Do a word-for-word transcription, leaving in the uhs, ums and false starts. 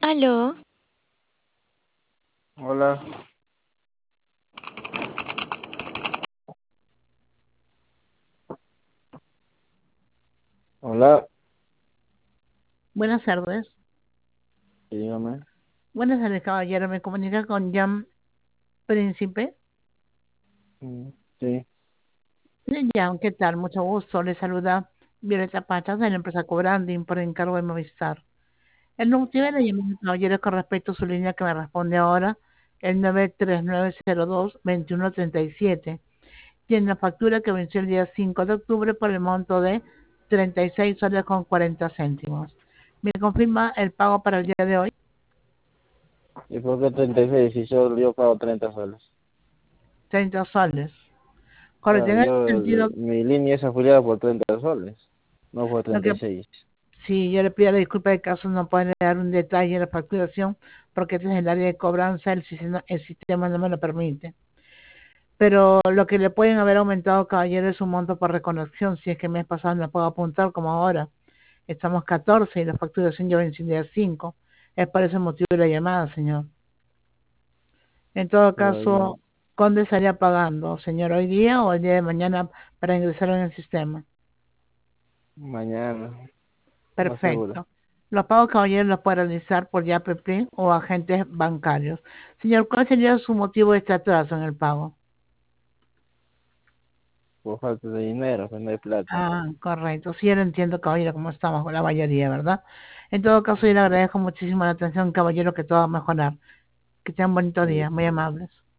Aló, Hola, hola, Buenas tardes. sí, dígame. Buenas tardes, caballero. Me comunica con Jan Príncipe. Mm, Sí, Eh, Jan, ¿qué tal? Mucho gusto. Le saluda Violeta Pachas de la empresa Cobranding por encargo de Movistar. El motivo de la llamada, caballero, es con respecto a su línea que me responde ahora, el nueve tres nueve cero dos, dos uno tres siete. Tiene una factura que venció el día cinco de octubre por el monto de treinta y seis soles con cuarenta céntimos. ¿Me confirma el pago para el día de hoy? ¿y por qué treinta y seis si solo yo pago treinta soles? treinta soles. Correcto, Claro, en ese yo, sentido, mi línea es afiliada por treinta soles, no por lo treinta que y seis. sí, yo le pido la disculpa de caso no pueden dar un detalle de la facturación porque este es el área de cobranza, el sistema, el sistema no me lo permite. Pero lo que le pueden haber aumentado, caballero, es un monto por reconexión, si es que el mes pasado no puedo apuntar como ahora. Estamos catorce y la facturación ya venció el día cinco. Es por ese motivo de la llamada, señor. En todo Pero caso, yo ¿cuándo estaría pagando, señor? ¿Hoy día o el día de mañana para ingresar en el sistema? mañana, más seguro. Perfecto. Los pagos, caballeros, los puede realizar por YAPP o agentes bancarios. Señor, ¿cuál sería su motivo de este atraso en el pago? Por falta de dinero, que no hay plata. Ah, correcto. Sí, yo lo entiendo, caballero, como estamos con la mayoría, ¿verdad? En todo caso, yo le agradezco muchísimo la atención, caballero, que todo va a mejorar. Que tengan un bonito Sí. día, muy amables.